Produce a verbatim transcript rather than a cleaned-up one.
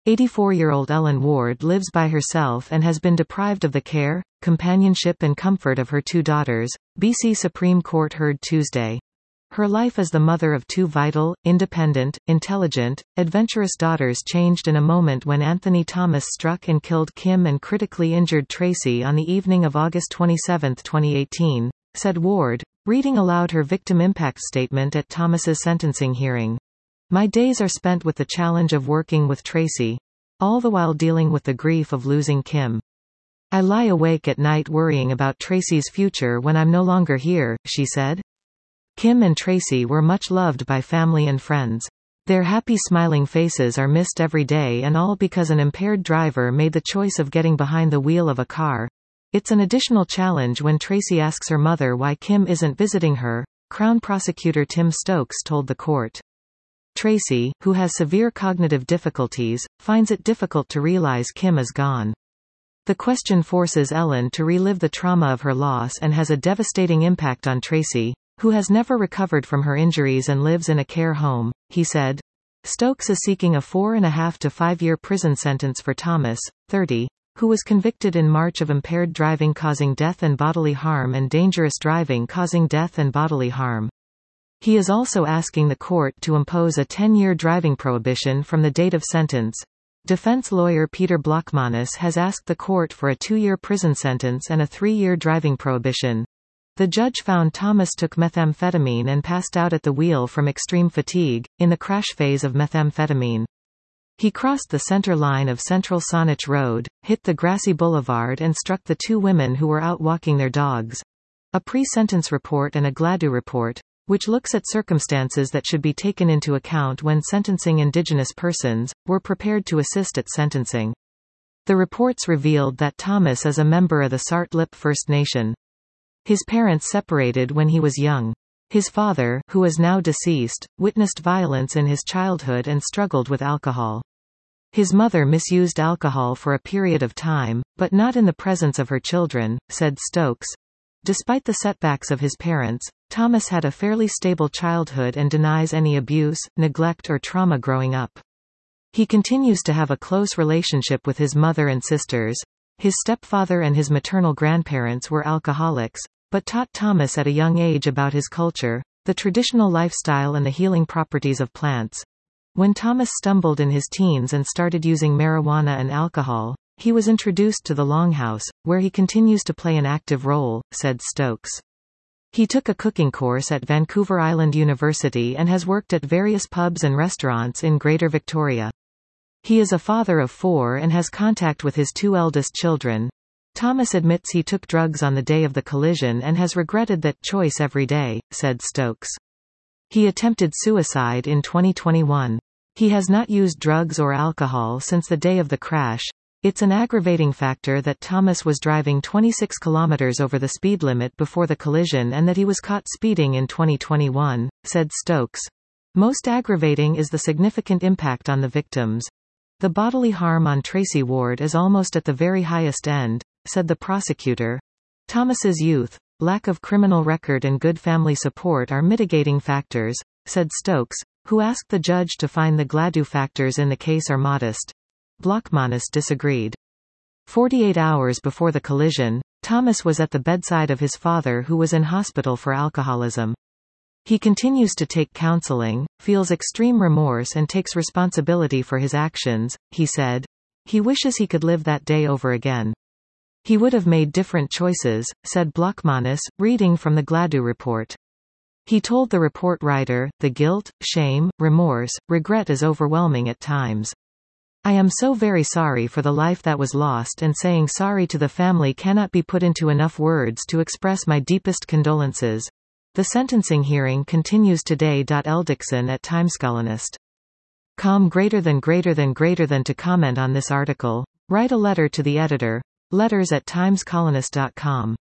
eighty-four-year-old Ellen Ward lives by herself and has been deprived of the care, companionship and comfort of her two daughters, B C Supreme Court heard Tuesday. Her life as the mother of two vital, independent, intelligent, adventurous daughters changed in a moment when Anthony Thomas struck and killed Kim and critically injured Tracy on the evening of August twenty-seventh, twenty eighteen, said Ward, reading aloud her victim impact statement at Thomas's sentencing hearing. My days are spent with the challenge of working with Tracy, all the while dealing with the grief of losing Kim. I lie awake at night worrying about Tracy's future when I'm no longer here, she said. Kim and Tracy were much loved by family and friends. Their happy smiling faces are missed every day, and all because an impaired driver made the choice of getting behind the wheel of a car. It's an additional challenge when Tracy asks her mother why Kim isn't visiting her, Crown Prosecutor Tim Stokes told the court. Tracy, who has severe cognitive difficulties, finds it difficult to realize Kim is gone. The question forces Ellen to relive the trauma of her loss and has a devastating impact on Tracy, who has never recovered from her injuries and lives in a care home, he said. Stokes is seeking a four and a half to five-year prison sentence for Thomas, thirty, who was convicted in March of impaired driving causing death and bodily harm and dangerous driving causing death and bodily harm. He is also asking the court to impose a ten-year driving prohibition from the date of sentence. Defense lawyer Peter Blockmanis has asked the court for a two-year prison sentence and a three-year driving prohibition. The judge found Thomas took methamphetamine and passed out at the wheel from extreme fatigue, in the crash phase of methamphetamine. He crossed the center line of Central Saanich Road, hit the grassy boulevard and struck the two women who were out walking their dogs. A pre-sentence report and a Gladue report, which looks at circumstances that should be taken into account when sentencing Indigenous persons, were prepared to assist at sentencing. The reports revealed that Thomas is a member of the Sart Lip First Nation. His parents separated when he was young. His father, who is now deceased, witnessed violence in his childhood and struggled with alcohol. His mother misused alcohol for a period of time, but not in the presence of her children, said Stokes. Despite the setbacks of his parents, Thomas had a fairly stable childhood and denies any abuse, neglect or trauma growing up. He continues to have a close relationship with his mother and sisters. His stepfather and his maternal grandparents were alcoholics, but taught Thomas at a young age about his culture, the traditional lifestyle and the healing properties of plants. When Thomas stumbled in his teens and started using marijuana and alcohol, he was introduced to the Longhouse, where he continues to play an active role, said Stokes. He took a cooking course at Vancouver Island University and has worked at various pubs and restaurants in Greater Victoria. He is a father of four and has contact with his two eldest children. Thomas admits he took drugs on the day of the collision and has regretted that choice every day, said Stokes. He attempted suicide in twenty twenty-one. He has not used drugs or alcohol since the day of the crash. It's an aggravating factor that Thomas was driving twenty-six kilometers over the speed limit before the collision and that he was caught speeding in twenty twenty-one, said Stokes. Most aggravating is the significant impact on the victims. The bodily harm on Tracy Ward is almost at the very highest end, said the prosecutor. Thomas's youth, lack of criminal record and good family support are mitigating factors, said Stokes, who asked the judge to find the Gladue factors in the case are modest. Blockmanis disagreed. forty-eight hours before the collision, Thomas was at the bedside of his father who was in hospital for alcoholism. He continues to take counseling, feels extreme remorse and takes responsibility for his actions, he said. He wishes he could live that day over again. He would have made different choices, said Blockmanis, reading from the Gladue report. He told the report writer, the guilt, shame, remorse, regret is overwhelming at times. I am so very sorry for the life that was lost, and saying sorry to the family cannot be put into enough words to express my deepest condolences. The sentencing hearing continues today. Eldixon at Timescolonist. Com greater than greater than greater than to comment on this article, write a letter to the editor, letters at timescolonist dot com.